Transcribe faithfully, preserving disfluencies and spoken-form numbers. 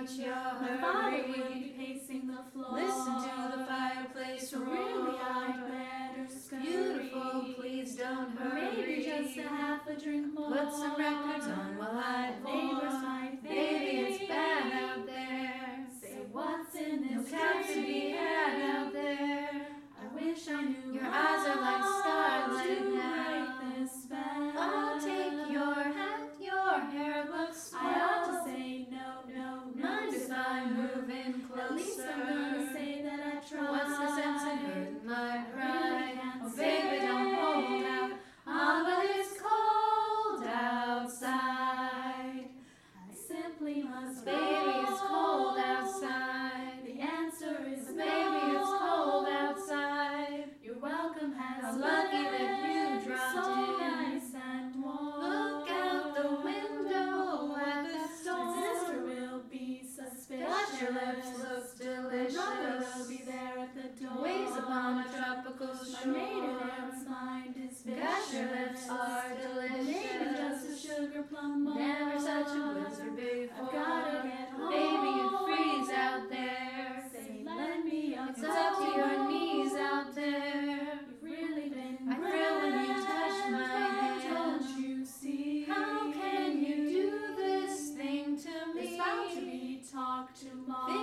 what's your My father hurry? will be pacing the floor. Listen to the fireplace So roar. really I'd better scurry. Beautiful, please don't Or hurry. maybe just a half a drink more. Put some records on while I The neighbors might pour. Baby, it's bad out there. Say what's in No this cats to drink? be had out there. I wish I knew Your how eyes are like starlight to now. break this spell. I'll take your hat, your hair looks swell. I ought to say no, no, no. Mind if I move in closer? At least I'm gonna say that I tried. What's the sense in hurting my I really pride? can't Oh, say. baby, don't hold out on, but it's cold outside. I simply must Baby, it's cold outside. The answer is no. Baby, it's cold outside. Your welcome has How lucky that you been dropped so in. nice and warm. Look out the window at the storm. My sister will be suspicious. Gosh, your lips look My brother will delicious. be there at the door. Waves upon a tropical My shore. maiden aunt's mind is vicious. Gosh, your lips are Maybe just a delicious. sugar plum more. Never such a blizzard before. I've gotta get home. Baby, you freeze out there. Say, lend me a It's up to your knees out there. You've really been I thrill when you touch my hand. Don't you see? How can you do this thing to There's me? bound to be talk tomorrow.